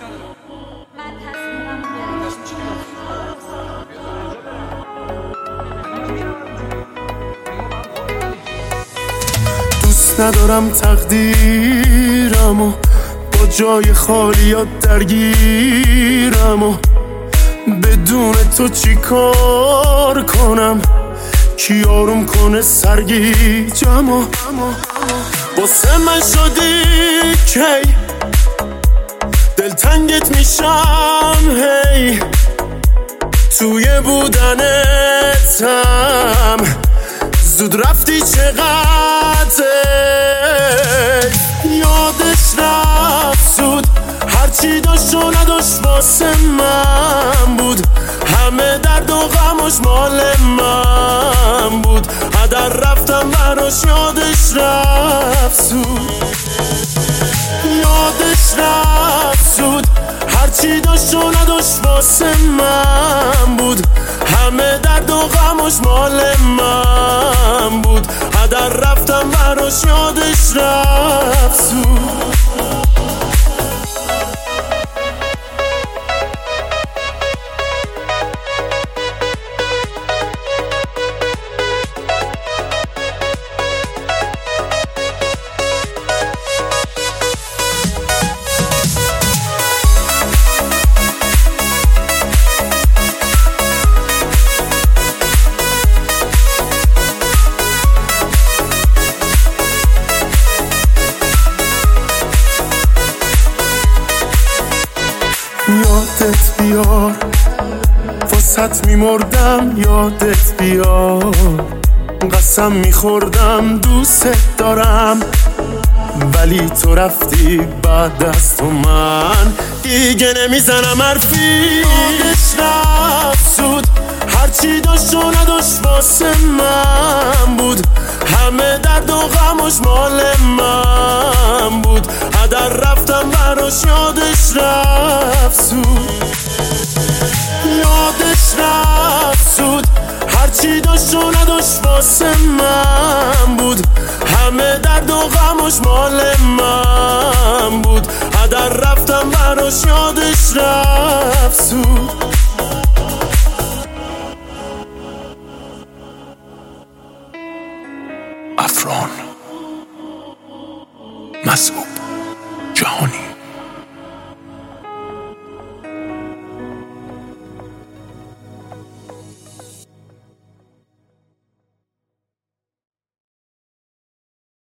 من تصمیمم دوست ندارم تقدیرمو با جای خالیات درگیرمو بدون تو چی کار کنم کی آروم کنه سرگیجمو واسه من شدی کی دلتنگت میشم هی توی بودنتم زود رفتی چقدر یادش رفت زود هرچی داشت و نداشت واسه من بود همه درد و غمش مال من بود هدر رفتم براش یادش رفت زود یادش رفت زود هرچی داشت و نداشت واسه من بود همه درد و غمش مال من بود هدر رفتم براش یادش رفت زود یادت بیار واسط میمردم یادت بیار قسم میخوردم دوست دارم ولی تو رفتی بعد از تو من دیگه نمیزنم حرفی یادش رفت زود هرچی داشت و نداشت واسه من بود همه درد و غمش مال من بود هدر رفتم براش یادش رفت زود یادش رفت زود هرچی داشت و نداشت واسه من بود همه درد و غمش مال من بود هدر رفتم براش یادش رفت زود افران مسعود جهانی